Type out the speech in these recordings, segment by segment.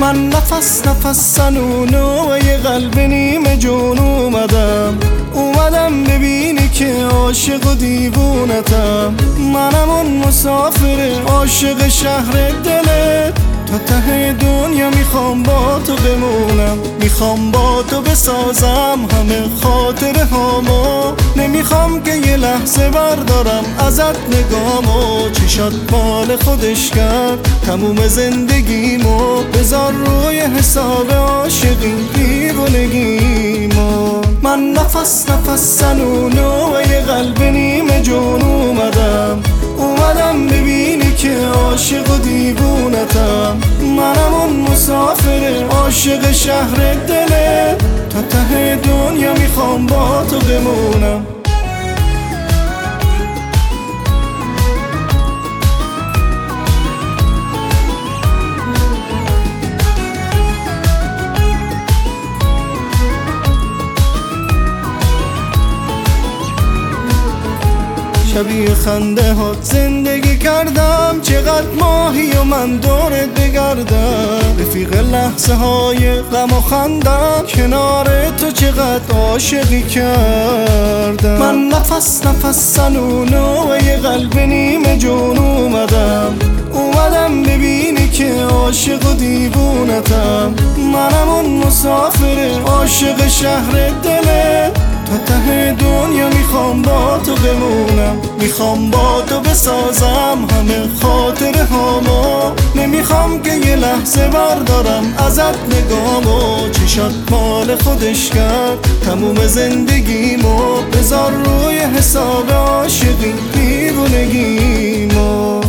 من نفس سنونو یه قلب نیمه جون اومدم ببینی که عاشق و دیوونتم. منم اون مسافر عاشق شهر دلت، تا ته دنیا میخوام با تو بمونم. میخوام با تو بسازم همه خاطره هامو، نمیخوام که یه لحظه بردارم ازت نگامو. چشات مال خودش کرد تموم زندگیمو، بذار روی حساب عاشقی دیوونگیمو. من نفس سنونو یه قلب نیمه جون اومدم ببینی که عاشق و دیوونتم. منم اون مسافر عاشق شهر دلت، تا ته دنیا میخوام با تو بمونم. شبیه خنده ها زندگی کردم، چقدر ماهی و من دورت بگردم. رفیق لحظه های غم و خندم، کنار تو چقدر عاشقی کردم. من نفس سنونو یه قلب نیمه جون اومدم ببینی که عاشق و دیوونتم. منم اون مسافر عاشق شهر دلت، تا ته دنیا میخوام با تو بمونم. میخوام با تو بسازم همه خاطره هامو، نمیخوام که یه لحظه بردارم ازت نگامو. چشات مال خودش کرد تموم زندگیمو، بذار روی حساب عاشقی دیوونگیمو.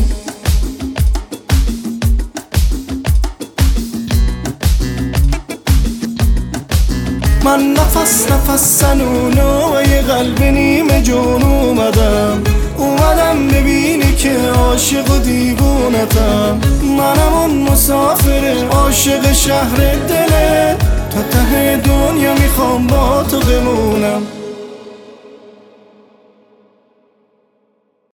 من نفس سنونو یه قلب نیمه جون اومدم ببینی که عاشق و دیوونتم. منم اون مسافر عاشق شهر دلت، تا ته دنیا میخوام با تو بمونم.